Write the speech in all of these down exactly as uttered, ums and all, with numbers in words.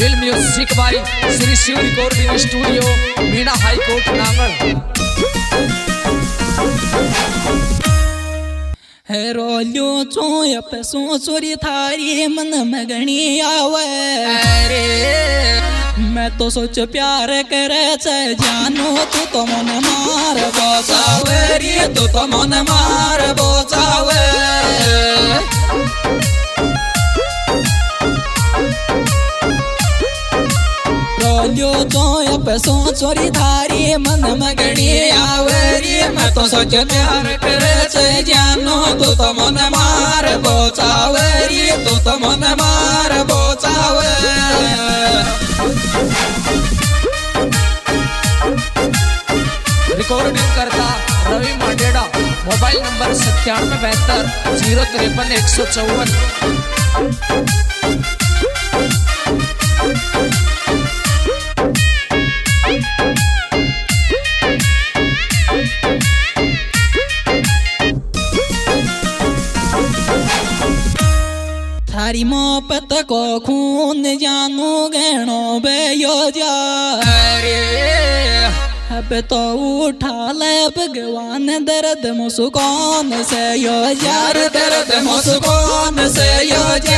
Film music by Shri Shiv recording studio Meena high court Nangal. रोलियो चोय पे सो चोरी थारी मन मगनी आवे रे मैं तो सोच प्यार करे से जानो तू तो मन मार बोचावे रे तू तो मन मार बोचावे रोलियो चोय पे सो चोरी थारी मन मगनी आवे रे मैं तो सोच प्यार करे से जानो तू तो मन मार बोचावे रे तू तो मन मार बोचावे। रिकॉर्डिंग करता रवि मांडेड़ा, मोबाइल नंबर सत्तानवे बहत्तर जीरो तिरपन एक सौ चौवन। थारी मोहब्बत को खून जानू गहनो बेयो जा अब तो उठा ले भगवान दर्द मुस्कान से यो यार दर्द मुस्कान से यो जा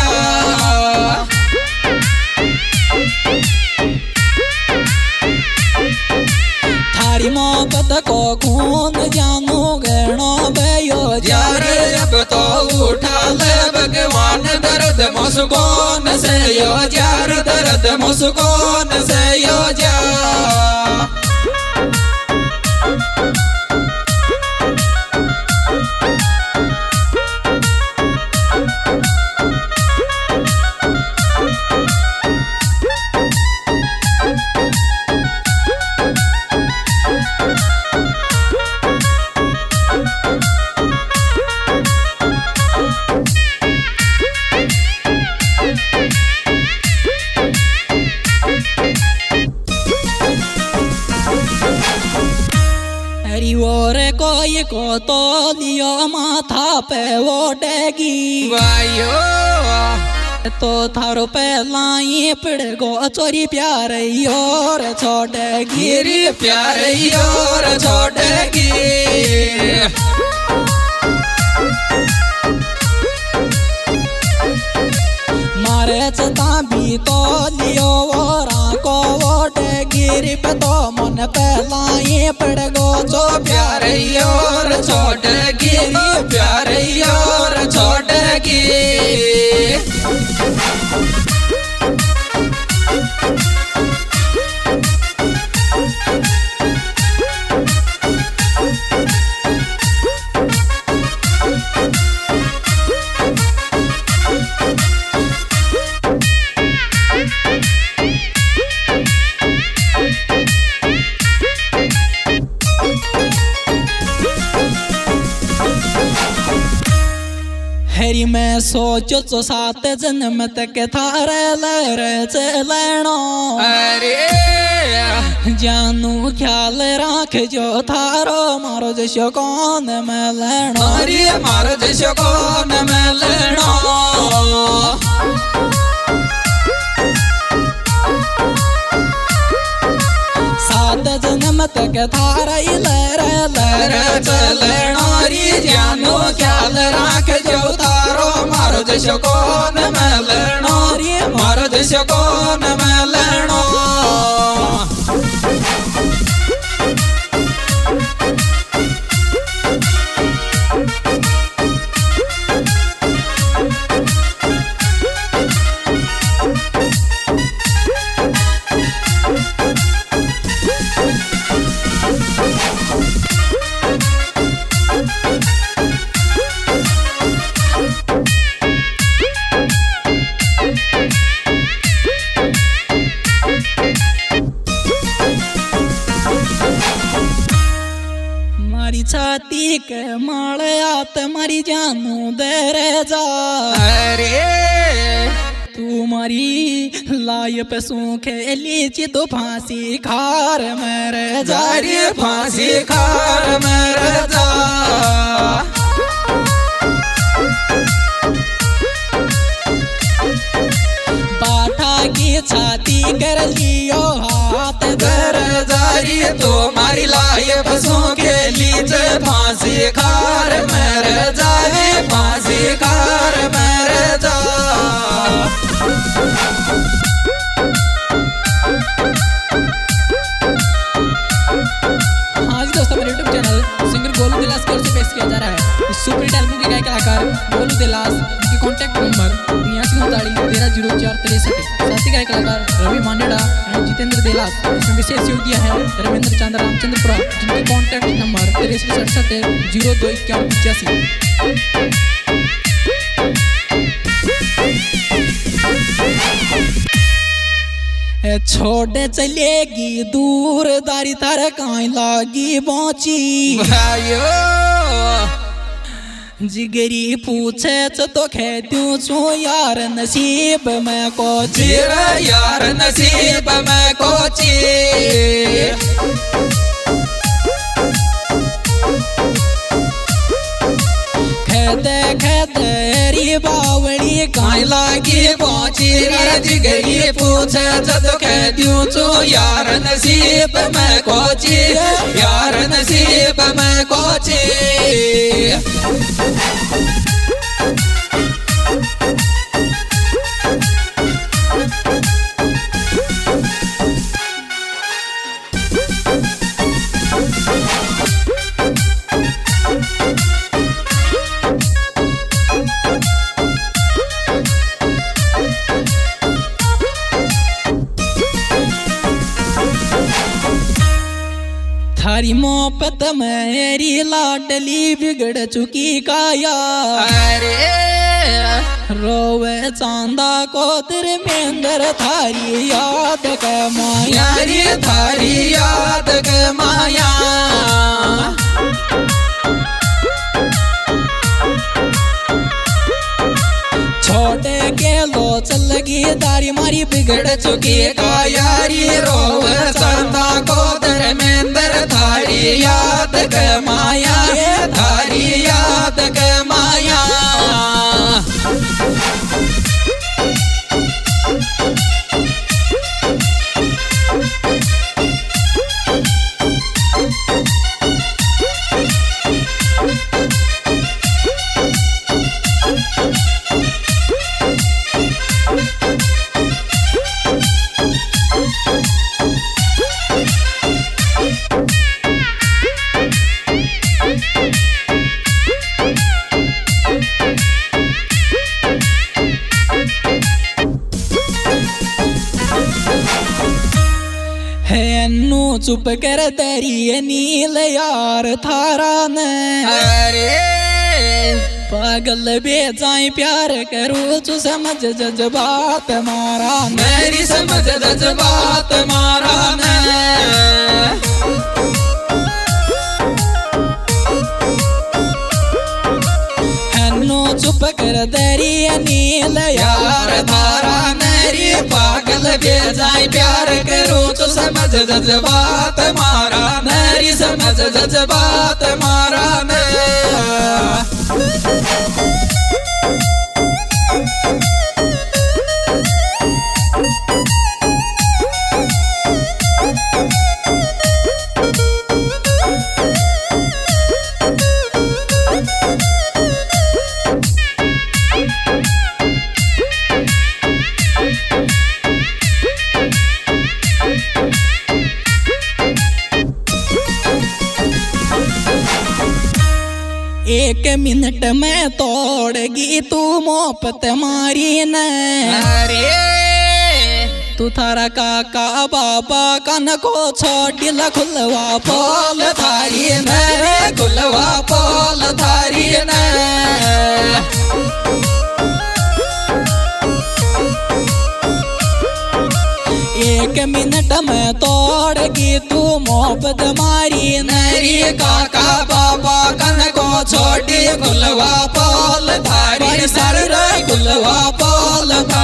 थारी मोहब्बत को खून जानू गहनो बेयो यार अब तो उठा ले भगवान दर्द मुस्कान से यो यार दर्द मुस्कान से यो जा। और कोई को तो लियो माथा पे ओटेगी वायो तो थारो पहलाई पड़ गो चोरी प्यार और छोड़ेगी रे प्यार और छोड़ेगी मारे चता भी तो लियो और आंखों ओटेगी रे पे तो मन पहलाई पड़ गो जो प्यार और छोड़ेगी प्यार और छोड़ेगी। हरी मैं सोचो तो सात जन्म तक थारे लर चलनो अरे जानू ख्याल राख जो थारो मारो जशो कौन मैं लेनो अरे मारो जशो कौन मैं लेनो सात जन्म तक थारा लर लर चलनो री जानू ख्याल राख जो थारो मारो जशो कौन मैं लेनो रे मारो जशो कौन मैं लेनो। छाती के माड़या तुम्हारी जानू दे रे जा अरे तुम्हारी लाय पे सूखे लीची तो फांसी खार मेरे जा रे फांसी खार मेरे जा। बाठा की छाती कर लियो हाथ धर जारी तो मारी लाए बसों के लीजे फांसी खार मर जाए फांसी खार मर जा। YouTube channel singer Golu Dilas की ओर से पेश किया जा रहा है। इस सुपर हिट एल्बम के गायक कलाकार गोलू दिलास, उनके कॉन्टैक्ट नंबर तिरासी उनतालीस तेरह जीरो चार तिरसठ। साथी गायक कलाकार रवि मांडेड़ा एंड जितेंद्र दिलास। इसमें विशेष योग दिया है रविंद्र चंद्र रामचंद्रपुरा, जिनके कॉन्टैक्ट नंबर तिरसठ सड़सठ जीरो दो इक्यावन पचासी। छोड़ चलेगी दूर दारी तार काई लागी पहुंची जिगरी पूछे तो कहती छू यार नसीब में कोची यार नसीब में कोची। खेदे खेदे री बावड़ी काई लागी पहुंची जिगरी पूछे तो कहती छू यार नसीब में कोची यार नसीब में कोची। थारी मोहब्बत मेरी लाडली बिगड़ चुकी काया अरे रोवे चांदा को तेरे मेंदर थारी याद के माया रे थारी याद के माया। छोटे के लो चल गई दारी मारी बिगड़ चुकी कायारी रोव चांदा को तेरे मेंदर थारी याद के माया थारी याद के माया। चुप कर दरिए नील यार थारा ने अरे पागल बेजाई प्यार करूँ तू समझ जज्बात मारा मेरी समझ जज्बात मारा ने। चुप कर दरिया नील यार धारा मेरी पागल बेजाई प्यार करूँ तो समझ जज्बात मारा मेरी समझ जज्बात मारा ने। एक मिनट में तोड़गी तू मोहब्बत मारी न अरे तू थारा काका बाबा कन को छोटिल खुलवा पोल थारी न खुलवा पोल थारी न। एक मिनट में तोड़गी तू मोहब्बत मारी नरी काका बाबा कन को छोटी खुलवा पोल थारी सर खुलवा पोल।